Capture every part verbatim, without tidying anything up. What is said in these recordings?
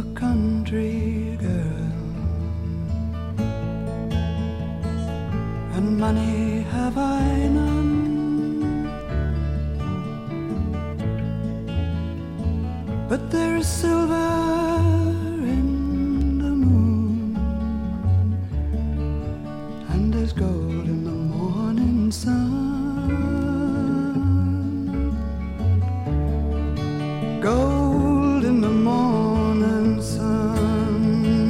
country girl, and money have I none, but there is silver in the moon, and there's gold in the morning sun. Gold in the morning sun.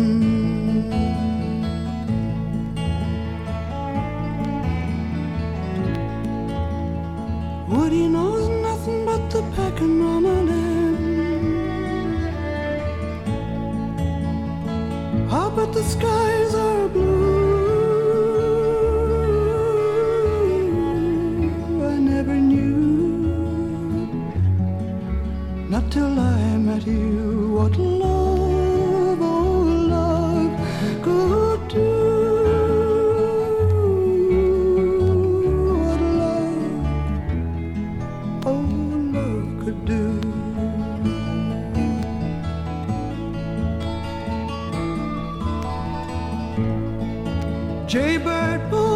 Woody knows nothing but the pecking on a limb. Ah, but the skies are blue. I never knew, not till I met you, what love, oh love, could do. What love, oh love could do. Jaybird boy,